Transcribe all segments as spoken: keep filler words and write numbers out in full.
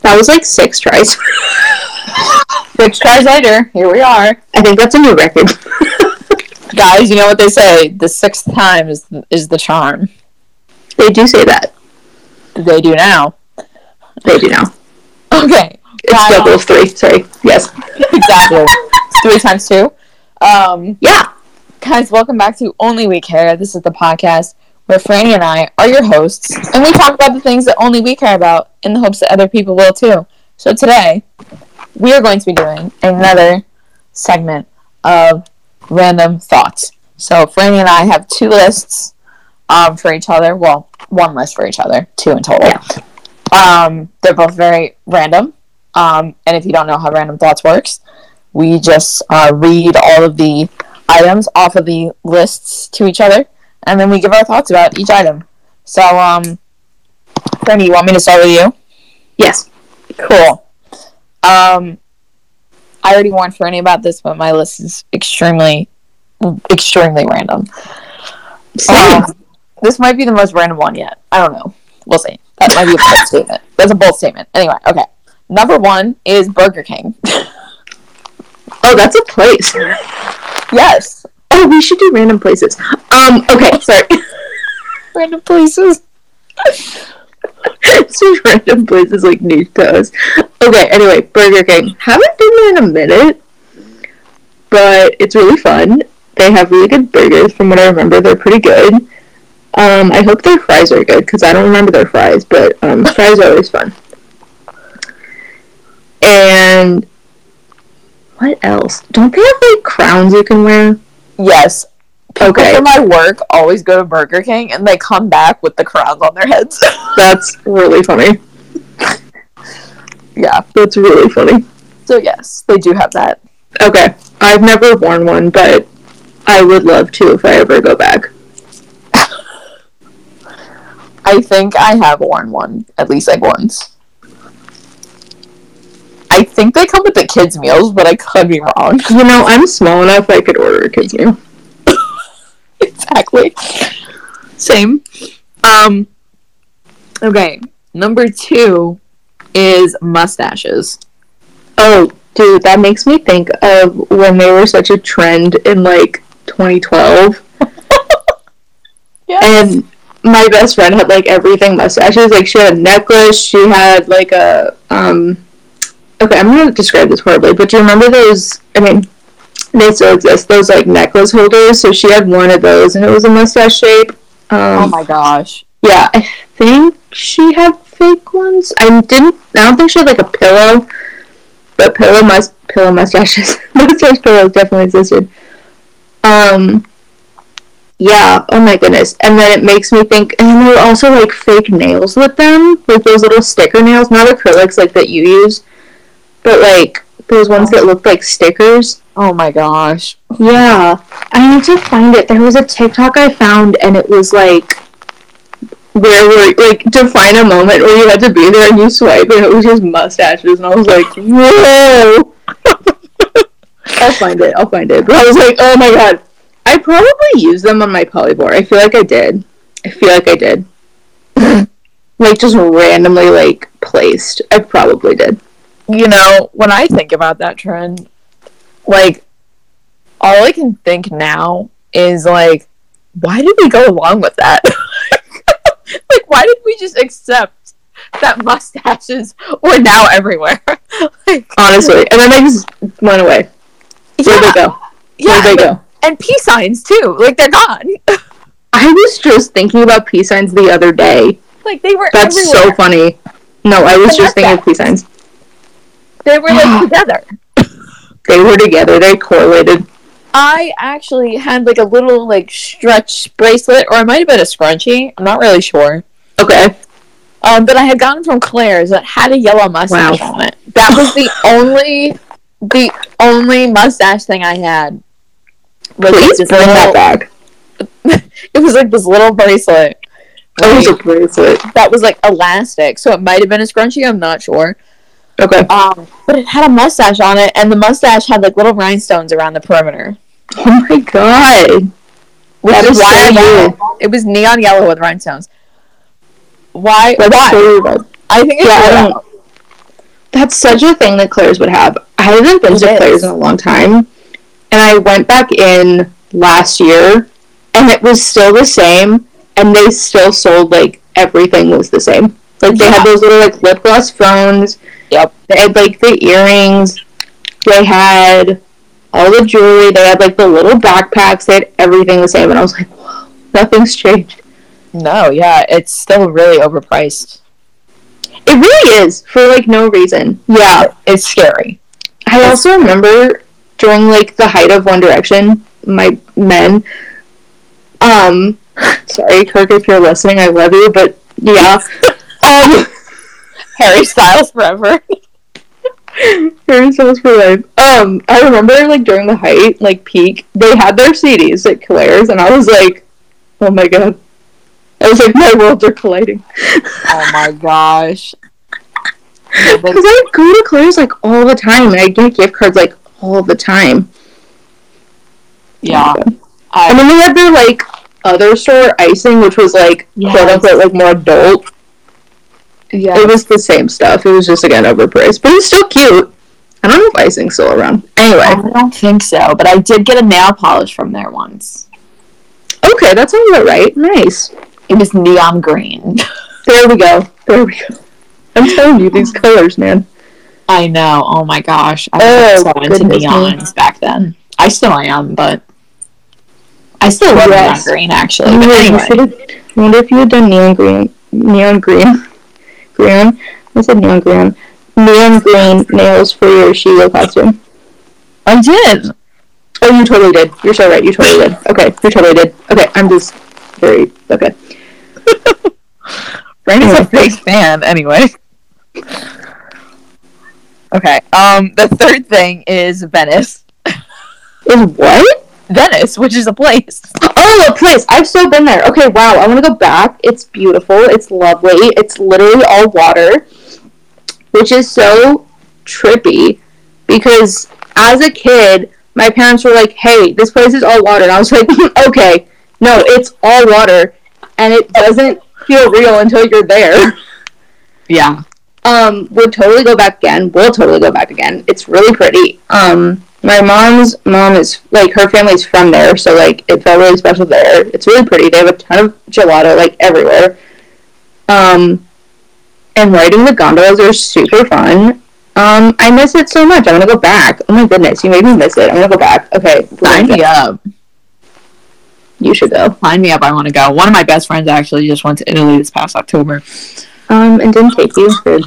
That was like six tries. Six tries later, here we are. I think that's a new record. Guys, you know what they say, the sixth time is is the charm. They do say that. They do now. They do now. Okay. It's Kyle. Double of three, sorry. Yes. Exactly. Three times two. Um, yeah. Guys, welcome back to Only We Care. This is the podcast where Franny and I are your hosts, and we talk about the things that only we care about in the hopes that other people will too. So today, we are going to be doing another segment of random thoughts. So Franny and I have two lists um, for each other. Well, one list for each other, two in total. Yeah. Um, they're both very random. Um, and if you don't know how Random Thoughts works, we just uh, read all of the items off of the lists to each other, and then we give our thoughts about each item. So, um, Franny, you want me to start with you? Yes. Cool. Um, I already warned Franny about this, but my list is extremely, extremely random. Um, this might be the most random one yet. I don't know. We'll see. That might be a bold statement. That's a bold statement. Anyway, okay. Number one is Burger King. Oh, that's a place. Yes. Oh, we should do random places. Um, okay, sorry. Random places. So random places like new to us. Okay, anyway, Burger King. Haven't been there in a minute, but it's really fun. They have really good burgers. From what I remember, they're pretty good. Um, I hope their fries are good, because I don't remember their fries, but um, fries are always fun. And what else? Don't they have, like, crowns you can wear? Yes. People okay. from my work always go to Burger King, and they come back with the crowns on their heads. That's really funny. Yeah. That's really funny. So, yes, they do have that. Okay. I've never worn one, but I would love to if I ever go back. I think I have worn one, at least, like, once. I think they come with the kids' meals, but I could be wrong. You know, I'm small enough I could order a kids' meal. Exactly. Same. Um, okay, number two is mustaches. Oh, dude, that makes me think of when they were such a trend in, like, twenty twelve. Yeah. And my best friend had, like, everything mustaches. Like, she had a necklace, she had, like, a, um... Okay, I'm going to describe this horribly, but do you remember those, I mean, they still exist, those, like, necklace holders? So she had one of those, and it was a mustache shape. Um, oh my gosh. Yeah, I think she had fake ones. I didn't, I don't think she had, like, a pillow, but pillow, mus- pillow mustaches, mustache pillows definitely existed. Um, yeah, oh my goodness. And then it makes me think, and there were also, like, fake nails with them, like those little sticker nails, not acrylics, like, that you use. But, like, those ones that looked like stickers. Oh, my gosh. Yeah. I need to find it. There was a TikTok I found, and it was, like, where we're, like, to find a moment where you had to be there and you swipe, and it was just mustaches, and I was like, whoa! I'll find it. I'll find it. But I was like, oh, my God. I probably used them on my polyboard. I feel like I did. I feel like I did. Like, just randomly, like, placed. I probably did. You know, when I think about that trend, like, all I can think now is, like, why did we go along with that? Like, why did we just accept that mustaches were now everywhere? Like, honestly. And then they just went away. Where'd yeah, they go? Yeah, Where'd they like, go? And peace signs, too. Like, they're gone. I was just thinking about peace signs the other day. Like, they were That's everywhere. so funny. No, I was just thinking of peace signs. They were, like, together. They were together. They correlated. I actually had, like, a little, like, stretch bracelet, or it might have been a scrunchie. I'm not really sure. Okay. Um, that I had gotten from Claire's that had a yellow mustache wow. on it. That was the only, the only mustache thing I had. Was Please bring little, that back. It was, like, this little bracelet. It was a bracelet. That was, like, elastic, so it might have been a scrunchie, I'm not sure. Okay. Um, but it had a mustache on it, and the mustache had, like, little rhinestones around the perimeter. Oh my god. Which that is why so I, it was neon yellow with rhinestones. Why? That's why? So I think it's yeah, I don't. That's such a thing that Claire's would have. I haven't been It to is. Claire's in a long time, and I went back in last year, and it was still the same, and they still sold, like, everything was the same. Like, they Yeah. had those little, like, lip gloss phones. Yep. They had, like, the earrings. They had all the jewelry. They had, like, the little backpacks. They had everything the same, and I was like, whoa, nothing's changed. No, yeah, it's still really overpriced. It really is, for, like, no reason. Yeah. It's scary. I also remember during, like, the height of One Direction, my men, um, sorry, Kirk, if you're listening, I love you, but, yeah, um, Harry Styles forever. Harry Styles for life. Um, I remember, like, during the height, like, peak, they had their C Ds at Claire's, and I was like, oh my god. I was like, my worlds are colliding. Oh my gosh. Because I go to Claire's, like, all the time, and I get gift cards, like, all the time. Yeah. I, and then they had their, like, other store, Icing, which was, like, Yes. quote-unquote, like, more adult. Yeah. It was the same stuff. It was just, again, overpriced. But it was still cute. I don't know if Icing's still around. Anyway. I don't think so, but I did get a nail polish from there once. Okay, that sounds about right. Nice. It was neon green. There we go. There we go. I'm telling you, these colors, man. I know. Oh my gosh. I Oh, was so into goodness neons me. back then. I still am, but I still love Yes. neon green, actually. I But anyway. wonder if you had done neon green. Neon green. Green? I said neon green. Neon green nails for your Shigo costume. I did. Oh, you totally did. You're so right. You totally did. Okay, you totally did. Okay, I'm just very... Okay. Brandon's a big fan, anyway. Okay, um, the third thing is Venice. Is what? Venice, which is a place. Oh, a place. I've still been there. Okay, wow. I want to go back. It's beautiful. It's lovely. It's literally all water, which is so trippy because as a kid, my parents were like, hey, this place is all water. And I was like, okay, no, it's all water, and it doesn't feel real until you're there. Yeah. Um, would totally go back again. Will totally go back again. It's really pretty. Um, my mom's mom is, like, her family's from there, so, like, it felt really special there. It's really pretty. They have a ton of gelato, like, everywhere. Um, and riding the gondolas are super fun. Um, I miss it so much. I want to go back. Oh my goodness, you made me miss it. I want to go back. Okay. Sign me up. You should go. Sign me up. I want to go. One of my best friends actually just went to Italy this past October. Um, and didn't take you. Good.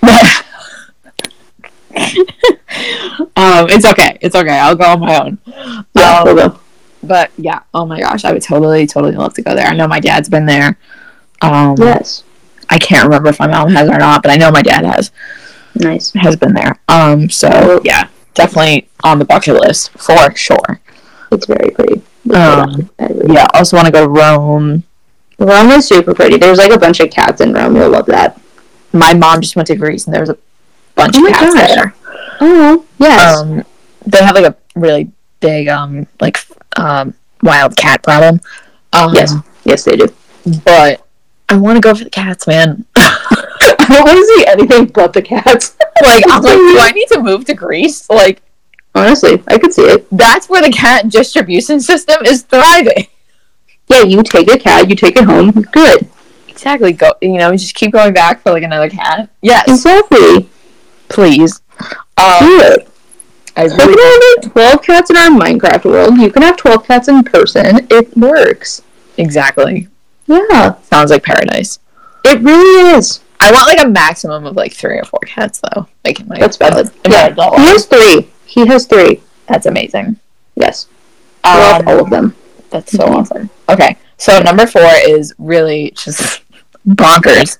um, it's okay. It's okay. I'll go on my own. Yeah, um, we'll go. But yeah, oh my gosh, I would totally, totally love to go there. I know my dad's been there. Um, Yes. I can't remember if my mom has or not, but I know my dad has Nice. has been there. Um, so yeah, definitely on the bucket list for sure. It's very pretty. Um, I really yeah, also want to go to Rome. Rome is super pretty. There's like a bunch of cats in Rome. You'll love that. My mom just went to Greece, and there was a bunch Oh of my cats gosh. there. Oh, yes. Um, they have like a really big um like um wild cat problem. Um, yes. Yes, they do. but I want to go for the cats, man. I don't want to see anything but the cats. Like, I'm like, do I need to move to Greece? Like, Honestly, I could see it. that's where the cat distribution system is thriving. Yeah, you take a cat, you take it home, you're good. Exactly. Go. You know, just keep going back for like another cat. Yes, Exactly. please. Do Um, it. I So we really. can have twelve cats in our Minecraft world. You can have twelve cats in person. It works. Exactly. Yeah, Sounds like paradise. it really is. I want like a maximum of like three or four cats though. Like in my That's valid. in my Yeah, adult he life. has three. He has three. That's amazing. Yes. Love Um, all of them. That's so Mhm. awesome. Okay, so number four is really just bonkers.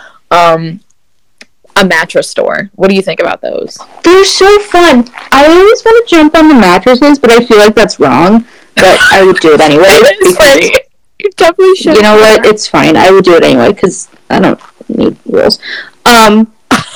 Um, a mattress store. What do you think about those? They're so fun. I always want to jump on the mattresses, but I feel like that's wrong. But I would do it anyway. because, You definitely should. you know what? It's fine. I would do it anyway because I don't need rules. Um,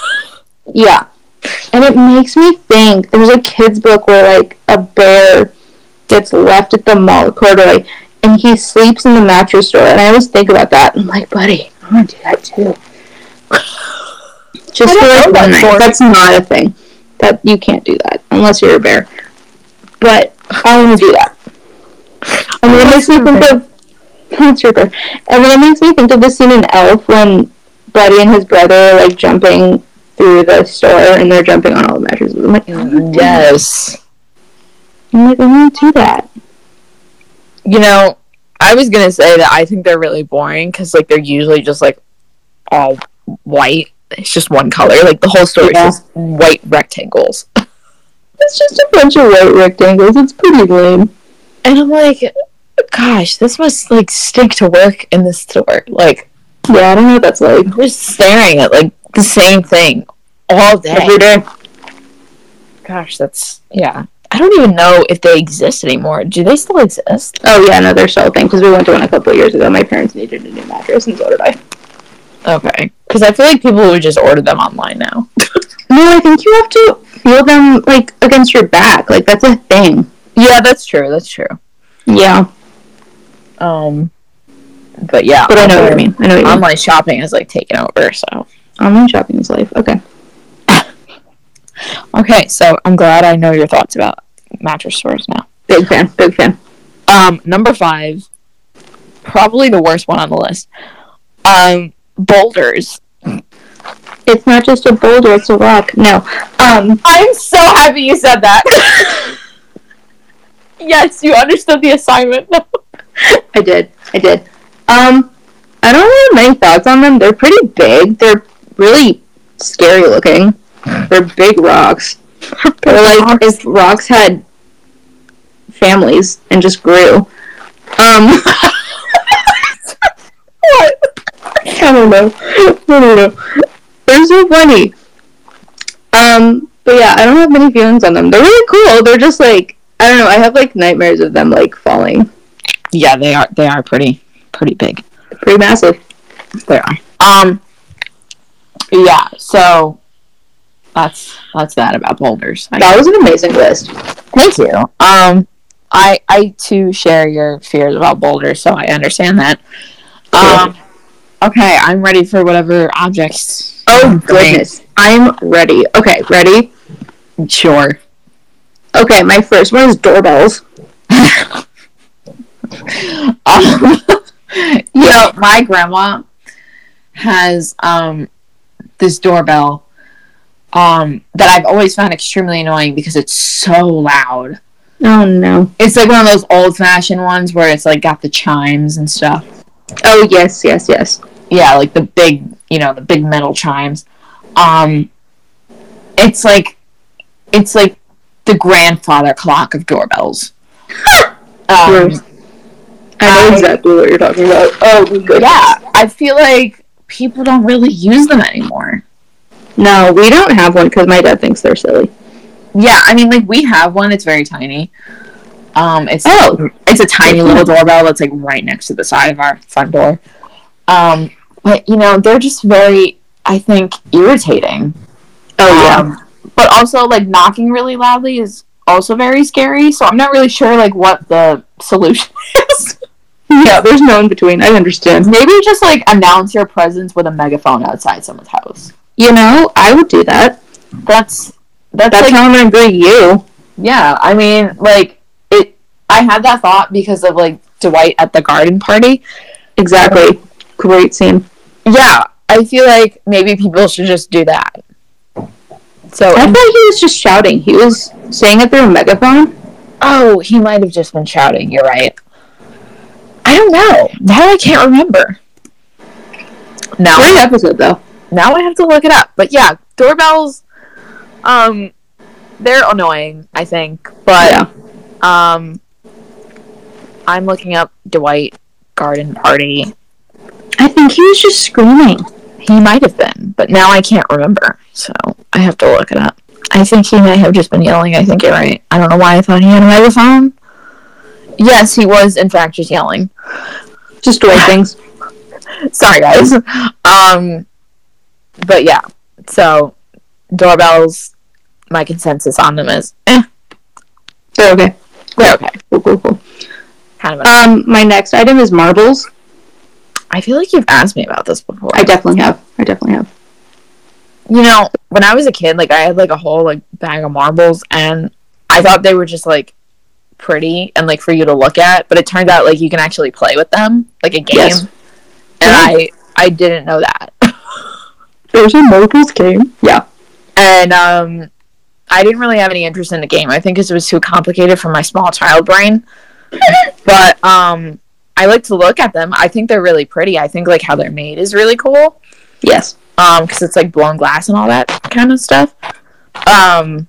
yeah. And it makes me think. There's a kid's book where, like, a bear gets left at the mall corduroy and he sleeps in the mattress store. And I always think about that. I'm like, buddy, I want to do that too. Just for like one night. That's not a thing. That you can't do that unless you're a bear. But I want to do that. And then it makes me think of that's your bear. And then it makes me think of the scene in Elf when Buddy and his brother are like jumping through the store and they're jumping on all the mattresses. I'm like, oh, yes. I'm like, I want to do that. You know, I was gonna say that I think they're really boring because like they're usually just like all white. It's just one color. Like the whole store yeah. is just white rectangles. It's just a bunch of white rectangles. It's pretty lame. And I'm like, gosh, this must like stink to work in this store. Like, yeah, I don't know what that's like. Just staring at like the same thing all day. Every day. Gosh, that's yeah. I don't even know if they exist anymore. Do they still exist? Oh yeah, no, they're still a thing because we went to one a couple of years ago. My parents needed a new mattress, and so did I. Okay, because I feel like people would just order them online now. No, I think you have to feel them like against your back. Like that's a thing. Yeah, that's true. That's true. Yeah. Um. But yeah, but I know what you mean. I know what you online mean. shopping is like taken over. So online shopping is life. Okay. Okay, so I'm glad I know your thoughts about mattress stores now. Big fan. Big fan. Um, number five, probably the worst one on the list. Um, boulders. It's not just a boulder; it's a rock. No. Um, I'm so happy you said that. Yes, you understood the assignment. I did. I did. Um, I don't really have many thoughts on them. They're pretty big. They're really scary looking. They're big rocks. They're like if rocks had families and just grew. Um, what? I don't know. I don't know. They're so funny. Um, but yeah, I don't have many feelings on them. They're really cool. They're just like I don't know. I have like nightmares of them like falling. Yeah, they are. They are pretty, pretty big. Pretty massive. They are. Um. Yeah. So. That's that's that about boulders. I that guess. Was an amazing list. Thank you. Um, I I too share your fears about boulders, so I understand that. Um, okay, I'm ready for whatever objects. Oh goodness, me. I'm ready. Okay, ready? Sure. Okay, my first one is doorbells. um, you know, my grandma has um this doorbell. Um, that I've always found extremely annoying because it's so loud. Oh no. It's like one of those old-fashioned ones where it's like got the chimes and stuff. Oh yes, yes, yes. Yeah, like the big, you know, the big metal chimes. Um, it's like, it's like the grandfather clock of doorbells. um, I know I, exactly what you're talking about. Oh goodness. Yeah, I feel like people don't really use them anymore. No, we don't have one because my dad thinks they're silly. Yeah, I mean, like, we have one. It's very tiny. Um, it's oh, it's a tiny little doorbell that's, like, right next to the side of our front door. Um, but, you know, they're just very, I think, irritating. Oh, yeah. Um, but also, like, knocking really loudly is also very scary, so I'm not really sure, like, what the solution is. Yeah, there's no in between. I understand. Maybe just, like, announce your presence with a megaphone outside someone's house. You know, I would do that. That's that's, that's like, how I'm gonna greet you. Yeah, I mean, like it. I had that thought because of like Dwight at the garden party. Exactly. Great scene. Yeah, I feel like maybe people should just do that. So I thought he was just shouting. He was saying it through a megaphone. Oh, he might have just been shouting. You're right. I don't know. Now I can't remember. Now Great episode though. Now I have to look it up. But yeah, doorbells, um, they're annoying, I think. But, yeah. um, I'm looking up Dwight Garden Party. I think he was just screaming. He might have been, but now I can't remember. So I have to look it up. I think he may have just been yelling. I think you're right. I don't know why I thought he had a megaphone. Yes, he was, in fact, just yelling. Just Dwight things. Sorry, guys. Um... But yeah, so doorbells, my consensus on them is, eh. They're okay. They're okay. Cool, cool, cool. Kind of. Um, my next item is marbles. I feel like you've asked me about this before. I definitely have. I definitely have. You know, when I was a kid, like, I had, like, a whole, like, bag of marbles, and I thought they were just, like, pretty and, like, for you to look at, but it turned out, like, you can actually play with them, like a game. Yes. And yeah. I, I didn't know that. There's a marbles game. Yeah. And, um, I didn't really have any interest in the game. I think because it was too complicated for my small child brain. But, um, I like to look at them. I think they're really pretty. I think, like, how they're made is really cool. Yes. Um, because it's, like, blown glass and all that kind of stuff. Um,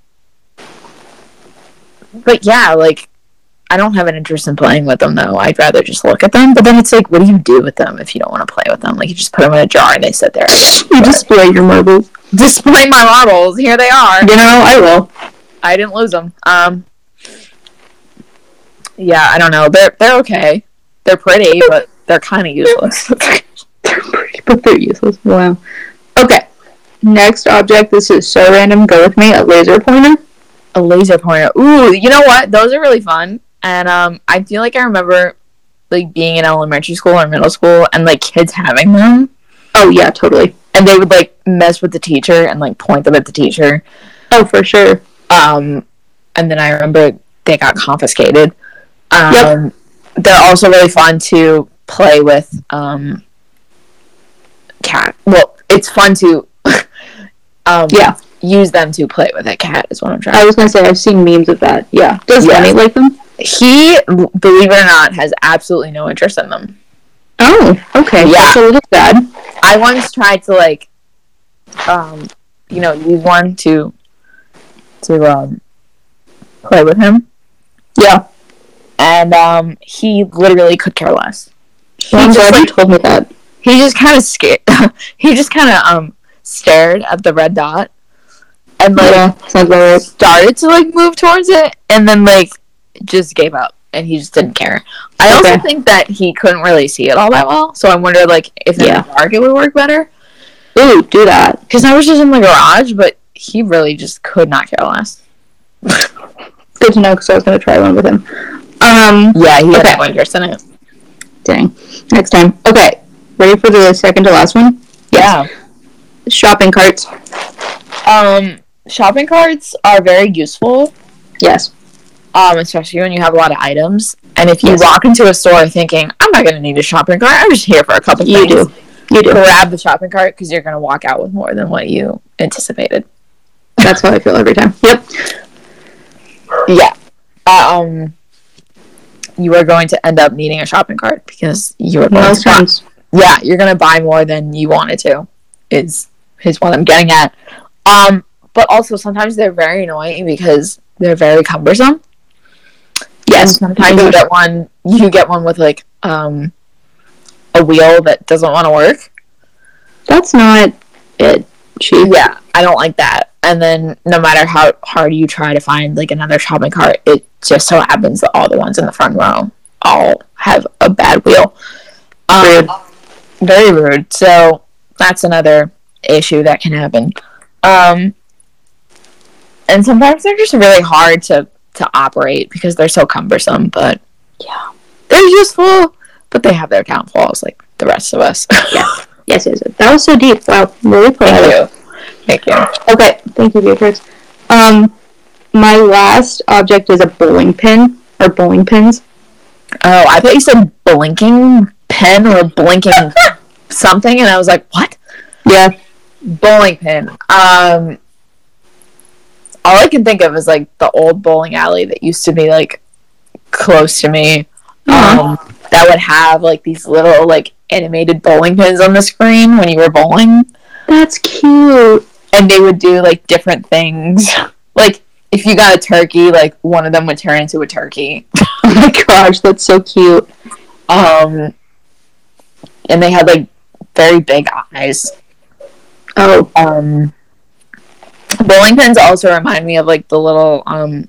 but, yeah, like, I don't have an interest in playing with them, though. I'd rather just look at them. But then it's like, what do you do with them if you don't want to play with them? Like, you just put them in a jar and they sit there. You display your marbles. Display my marbles. Here they are. You know, I will. I didn't lose them. Um, yeah, I don't know. They're, they're okay. They're pretty, but they're kind of useless. They're pretty, but they're useless. Wow. Okay. Next object. This is so random. Go with me. A laser pointer. A laser pointer. Ooh, you know what? Those are really fun. And um, I feel like I remember, like, being in elementary school or middle school and, like, kids having them. Oh, yeah, totally. And they would, like, mess with the teacher and, like, point them at the teacher. Oh, for sure. Um, and then I remember they got confiscated. Um, yep. They're also really fun to play with, um, cat. Well, it's fun to, um, yeah. use them to play with a cat is what I'm trying to I was going to say, I've seen memes of that. Yeah. Does yes. Lenny like them? He, believe it or not, has absolutely no interest in them. Oh, okay. Yeah. That's a little sad. I once tried to, like, um, you know, use one to, to, um, play with him. Yeah. And, um, he literally could care less. Well, I'm glad you told me that. He just kind of scared, he just kind of, um, stared at the red dot. And, like, yeah, sounds about right. started to, like, move towards it, and then, like, just gave up, and he just didn't care. I okay. also think that he couldn't really see it all that well, so I wonder, like, if in yeah. the dark it would work better. Ooh, do that. Because I was just in the garage, but he really just could not care less. Good to know, because I was going to try one with him. Um, yeah, he had okay. no interest in it. Dang. Next time. Okay, ready for the second to last one? Yes. Yeah. Shopping carts. Um, shopping carts are very useful. Yes. Um, especially when you have a lot of items. And if you yes. walk into a store thinking, I'm not going to need a shopping cart, I'm just here for a couple you things. You do. You do. Grab the shopping cart because you're going to walk out with more than what you anticipated. That's how I feel every time. Yep. Yeah. Uh, um, you are going to end up needing a shopping cart because you are going to buy, yeah, you're going to buy more than you wanted to, is, is what I'm getting at. Um, but also sometimes they're very annoying because they're very cumbersome. Yes, and sometimes you get one. You get one with like um, a wheel that doesn't want to work. That's not it. Cheap. Yeah, I don't like that. And then no matter how hard you try to find like another shopping cart, it just so happens that all the ones in the front row all have a bad wheel. Um, rude. Very rude. So that's another issue that can happen. Um, and sometimes they're just really hard to. to operate because they're so cumbersome, but yeah, they're useful, but they have their downfalls like the rest of us. Yeah. Yes, yes, yes. That was so deep. Wow. Really proud of you. Thank you. Okay. Thank you, Beatrix. Um, my last object is a bowling pin or bowling pins. Oh, I thought you said blinking pen or blinking something, and I was like, what? Yeah. Bowling pin. Um, all I can think of is, like, the old bowling alley that used to be, like, close to me. Um, that would have, like, these little, like, animated bowling pins on the screen when you were bowling. That's cute. And they would do, like, different things. Like, if you got a turkey, like, one of them would turn into a turkey. Oh my gosh, that's so cute. Um, and they had, like, very big eyes. Oh. Um... Bowling pins also remind me of, like, the little, um,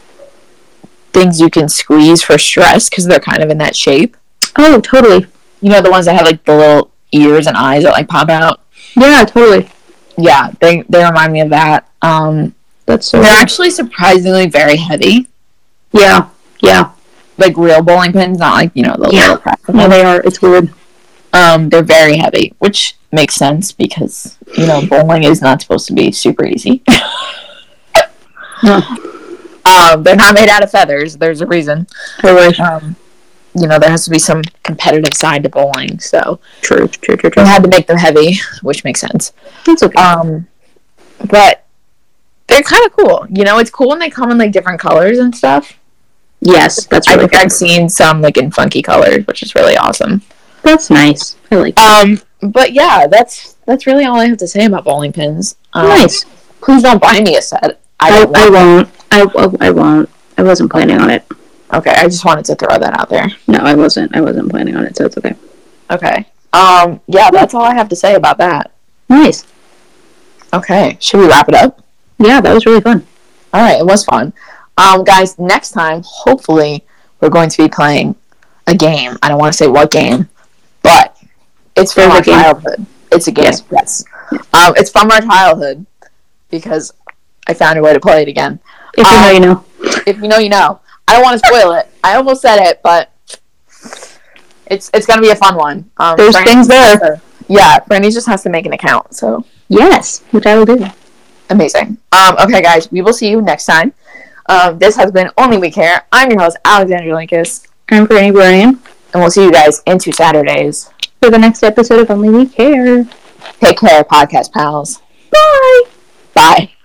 things you can squeeze for stress, because they're kind of in that shape. Oh, totally. You know, the ones that have, like, the little ears and eyes that, like, pop out? Yeah, totally. Yeah, they they remind me of that. Um, That's so They're cool. actually surprisingly very heavy. Yeah, yeah. Like, real bowling pins, not, like, you know, the yeah. little practical. No, they are. It's weird. Um, they're very heavy, which makes sense, because you know, bowling is not supposed to be super easy. No. Um, they're not made out of feathers. There's a reason. Totally. Um, you know, there has to be some competitive side to bowling. So True, true, true, true. we had to make them heavy, which makes sense. That's okay. Um, but they're kind of cool. You know, it's cool when they come in like different colors and stuff. Yes, that's I really think cool. I've seen some like in funky colors, which is really awesome. That's nice. I like that. Um, but yeah, that's that's really all I have to say about bowling pins. Um, Nice. Please don't buy me a set. I, I, don't I want won't. I, I won't. I wasn't planning on it. Okay, I just wanted to throw that out there. No, I wasn't. I wasn't planning on it, so it's okay. Okay. Um, yeah, that's all I have to say about that. Nice. Okay, should we wrap it up? Yeah, that was really fun. All right, it was fun. Um, guys, next time, hopefully, we're going to be playing a game. I don't want to say what game, but it's from There's our a game. childhood. It's a game, Yes. yes. Um, it's from our childhood because I found a way to play it again. If you Um, know, you know. If you know, you know. I don't want to spoil it. I almost said it, but it's it's going to be a fun one. Um, There's Franny things just has there. to- yeah, Brandy just has to make an account, so Yes, which I will do. amazing. Um, okay, guys, we will see you next time. Um, this has been Only We Care. I'm your host, Alexandra Linkus, I'm Franny Brian and we'll see you guys in two Saturdays. for the next episode of Only We Care. Take care, podcast pals. Bye! Bye.